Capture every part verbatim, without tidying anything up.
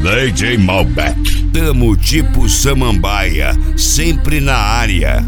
D J Malbec. Tamo tipo samambaia, sempre na área.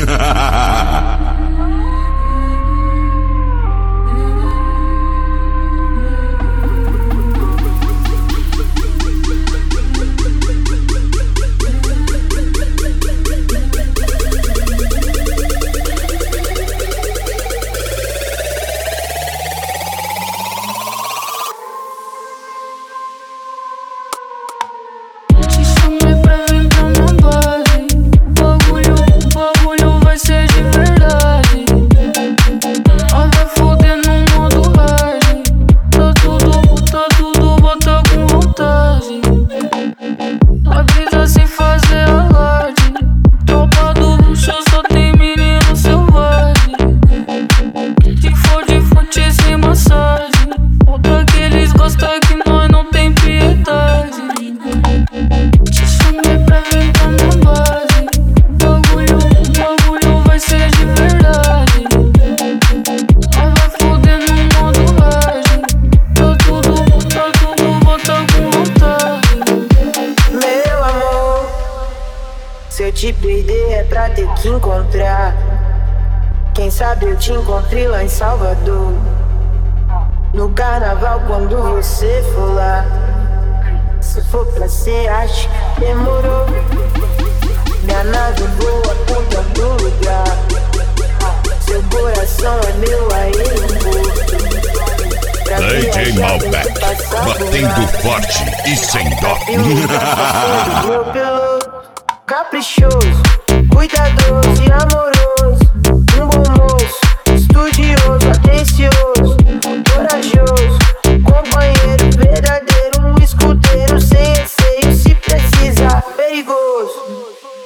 Se eu te perder é pra ter que encontrar. Quem sabe eu te encontrei lá em Salvador, no carnaval quando você for lá. Se for pra ser, acho que demorou. Minha nave voa por todo lugar. Seu coração é meu aeroporto. D J Malbec, batendo forte e sem dó. Meu piloto, caprichoso, cuidadoso e amoroso. Um bom moço, estudioso, atencioso, corajoso, companheiro verdadeiro, um escudeiro sem receio, se precisar, perigoso.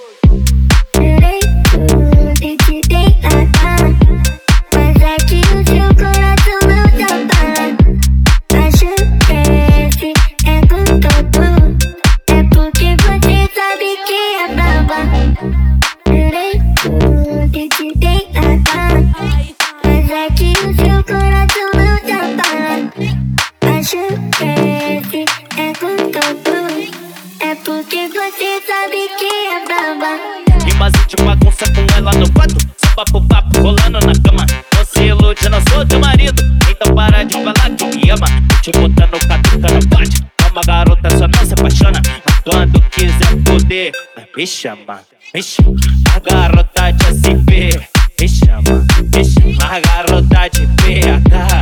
Rimas de bagunça com ela no quarto, só papo papo rolando na cama. Não se ilude, eu não sou teu marido, então para de falar que me ama. Te botando catuca no pote, uma garota só não se apaixona. Mas quando quiser poder, me chama, me chama. A garota de S P, me chama, me chama. A garota de P H